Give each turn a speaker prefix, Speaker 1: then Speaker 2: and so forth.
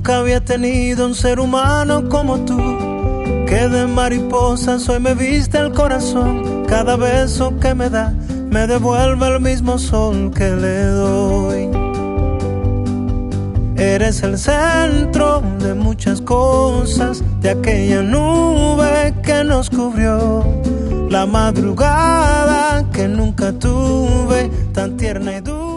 Speaker 1: Nunca había tenido un ser humano como tú, que de mariposas hoy me viste el corazón. Cada beso que me da me devuelve el mismo sol que le doy. Eres el centro de muchas cosas, de aquella nube que nos cubrió, la madrugada que nunca tuve, tan tierna y dulce.